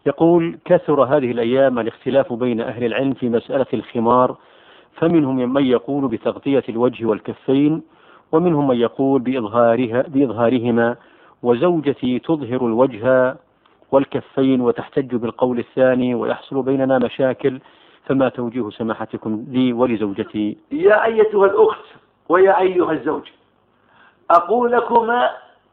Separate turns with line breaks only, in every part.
يقول: كثر هذه الأيام الاختلاف بين أهل العلم في مسألة الخمار، فمنهم من يقول بتغطية الوجه والكفين، ومنهم من يقول بإظهارهما، وزوجتي تظهر الوجه والكفين وتحتج بالقول الثاني، ويحصل بيننا مشاكل، فما توجيه سماحتكم لي ولزوجتي؟
يا أيتها الأخت ويا أيها الزوج، أقول لكما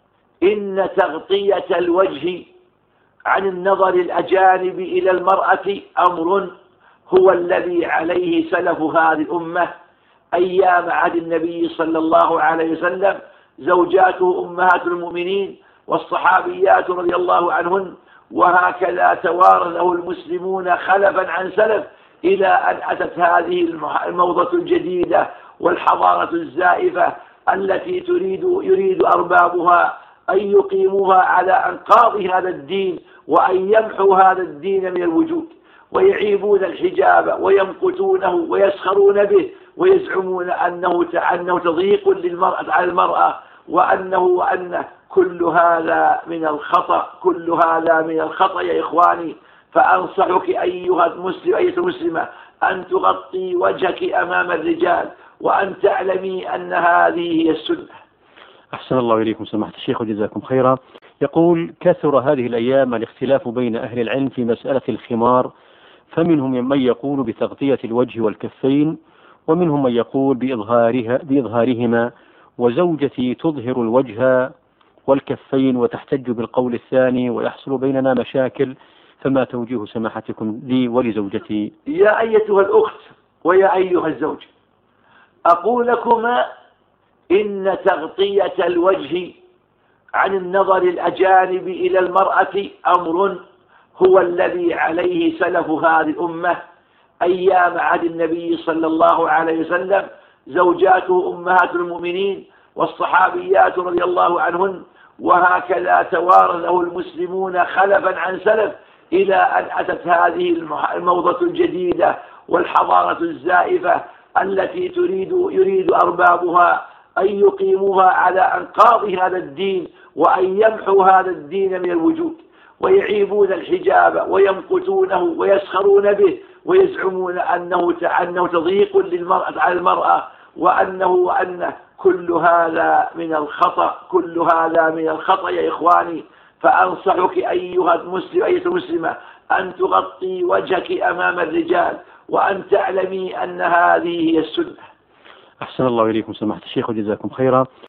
إن تغطية الوجه عن النظر الأجانب إلى المرأة أمر هو الذي عليه سلف هذه الأمة أيام عهد النبي صلى الله عليه وسلم، زوجاته أمهات المؤمنين والصحابيات رضي الله عنهن، وهكذا توارثه المسلمون خلفا عن سلف، إلى أن أتت هذه الموضة الجديدة والحضارة الزائفة التي يريد أربابها أن يقيموها على أنقاض هذا الدين، وأن يمحوا هذا الدين من الوجود، ويعيبون الحجاب ويمقتونه ويسخرون به، ويزعمون أنه تضييق للمرأة على المرأة، وأن كل هذا من الخطأ، كل هذا من الخطأ يا إخواني. فأنصحك أيها المسلمة أن تغطي وجهك أمام الرجال، وأن تعلمي أن هذه هي السنة.
أحسن الله إليكم سماحة الشيخ وجزاكم خيرا. يقول: كثر هذه الأيام الاختلاف بين أهل العلم في مسألة الخمار، فمنهم من يقول بتغطية الوجه والكفين، ومنهم من يقول بإظهارهما، وزوجتي تظهر الوجه والكفين وتحتج بالقول الثاني، ويحصل بيننا مشاكل، فما توجيه سماحتكم لي ولزوجتي؟
يا أيتها الأخت ويا أيها الزوج، أقول لكما إن تغطية الوجه عن النظر الأجانب إلى المرأة أمر هو الذي عليه سلف هذه الأمة أيام عهد النبي صلى الله عليه وسلم، زوجاته أمهات المؤمنين والصحابيات رضي الله عنهن، وهكذا توارثه المسلمون خلفا عن سلف، إلى أن أتت هذه الموضة الجديدة والحضارة الزائفة التي يريد أربابها أن يقيموها على أنقاض هذا الدين، وأن يمحوا هذا الدين من الوجود، ويعيبون الحجاب ويمقتونه ويسخرون به، ويزعمون أنه تضييق للمرأة على المرأة، وأن كل هذا من الخطأ، كل هذا من الخطأ يا إخواني. فأنصحك أيها المسلمة أن تغطي وجهك أمام الرجال، وأن تعلمي أن هذه هي السنة.
أحسن الله إليكم سماحة الشيخ وجزاكم خيرا.